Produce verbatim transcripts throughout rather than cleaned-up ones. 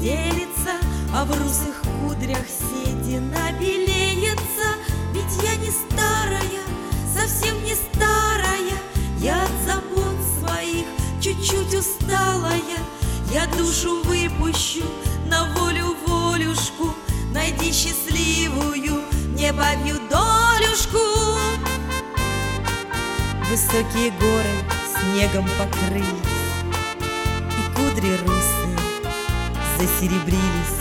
стелится, а в русых кудрях седина белеется. Ведь я не старая, совсем не старая, я от забот своих чуть-чуть усталая. Я душу выпущу на волю волюшку, найди счастливую мне бабью долюшку. Высокие горы снегом покрылись, и кудри русые засеребрились.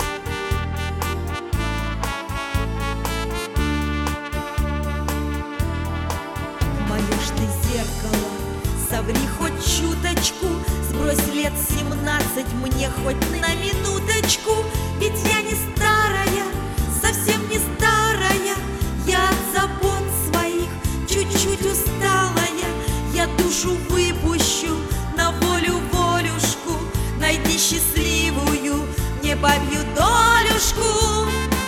Мое ж ты зеркало, соври хоть чуточку, сбрось лет семнадцать мне хоть на минуточку. Ведь я не старая, совсем не старая, я от забот своих чуть-чуть усталая. Я душу выпущу на волю волюшку, найди счастливую мне бабью долюшку.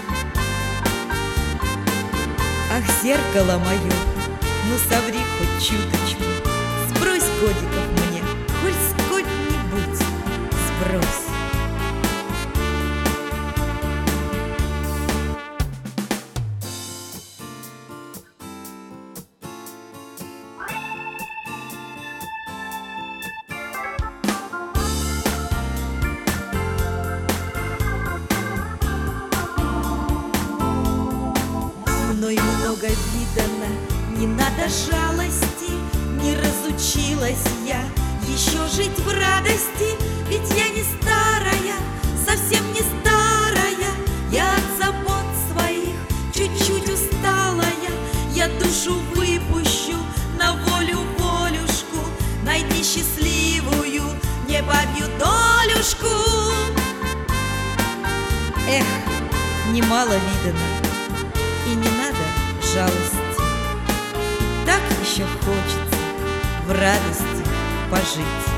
Ах, зеркало мое, ну соври хоть чуточку, сбрось годиков мне, хоть сколько-нибудь сбрось. Мной много видано, не надо жалости, не разучилась я еще жить в радости. Ведь я не старая, совсем не старая, я от забот своих чуть-чуть усталая. Я душу выпущу на волю волюшку, найди счастливую мне бабью долюшку. Эх, немало видано, и не надо жалости, так еще хочется в радости пожить.